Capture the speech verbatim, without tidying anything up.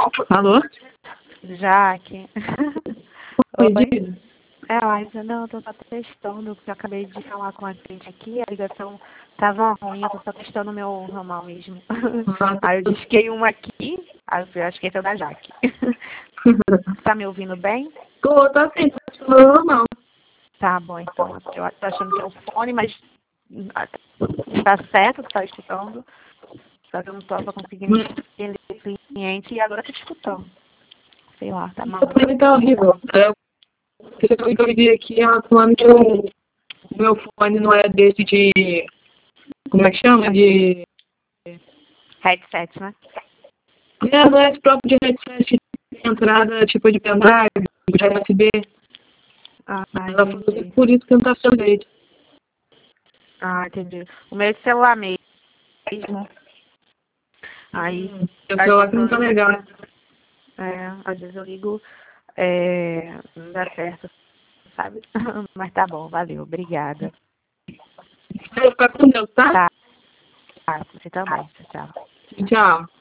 Alô? Jaque. Oi, Oi? diga. É, Liza, não, eu tô só testando, porque eu acabei de falar com a cliente aqui, a ligação tava ruim, eu tô só testando o meu normal mesmo. Aí eu disquei uma aqui, aí eu acho que esse é o da Jaque. Tá me ouvindo bem? Tô, tá sim, tá te falando normal. Tá bom, então. Eu tô achando que é o fone, mas tá certo que tá escutando. Só que eu não tô só conseguindo entender o cliente e agora eu tô te escutando. Sei lá, tá mal. O fone tá horrível. É, você foi que eu vi aqui, ela falando que o, o meu fone não é desse de... Como é que chama? De... Headset, né? É, não é esse próprio de headset de entrada tipo de pendrive, de U S B. Ah, Ela falou que é entendi. por isso que não tá sendo jeito. Ah, entendi. O meu é de celular mesmo. Aí, Seu às celular vezes que não eu tá ligo, legal, né? é, às vezes eu ligo, é, não dá certo, sabe? Mas tá bom, valeu, obrigada. Vai ficar com Deus, tá? Tá, você também, tchau. Tchau.